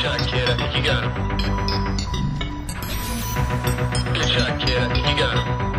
shot, kid. I think you got him. Good shot, kid. I think you got him.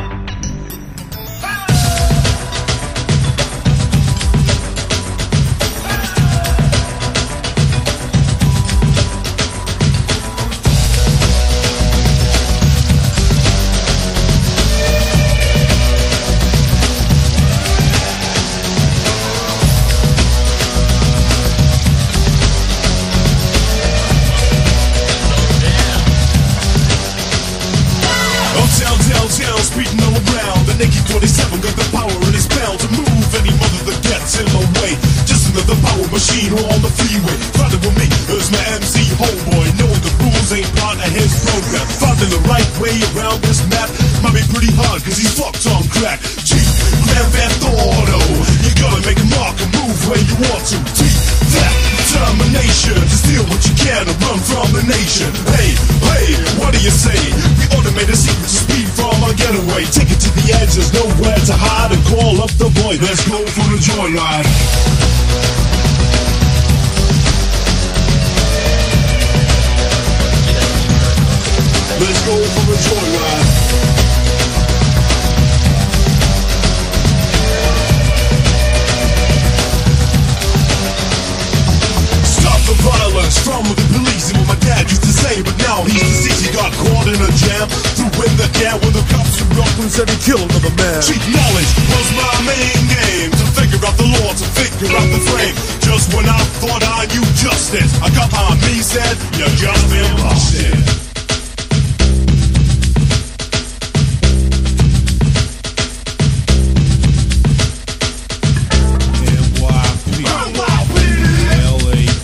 Speeding all around, the Naked 47 got the power in his belt to move any mother that gets in my way. Just another power machine on the freeway. Riding with me is my MC homeboy, knowing the rules ain't part of his program. Finding the right way around this map might be pretty hard cause he's fucked on crack. G, Grand Theft Auto, you gotta make a mark and move where you want to. T, that determination to steal what you can and run from the nation. Hey, what do you say? We automate a secret to speed from our getaway. Take it to the edge, there's nowhere to hide, and call up the boy. Let's go for a joyride. Let's go for a joyride. Violence from the police and what my dad used to say, but now he's deceased. He got caught in a jam, threw in the can when the cops threw up and said he killed another man. Cheap knowledge was my main game, to figure out the law, to figure out the frame. Just when I thought I knew justice, a cop on me said, you just been busted.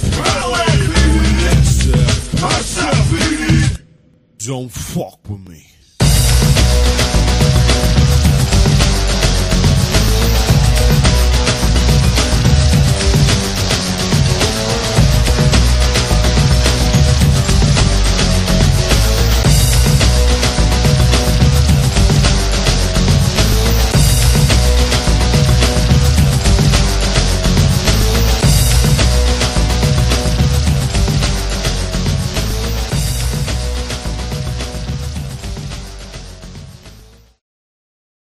Don't fuck with me.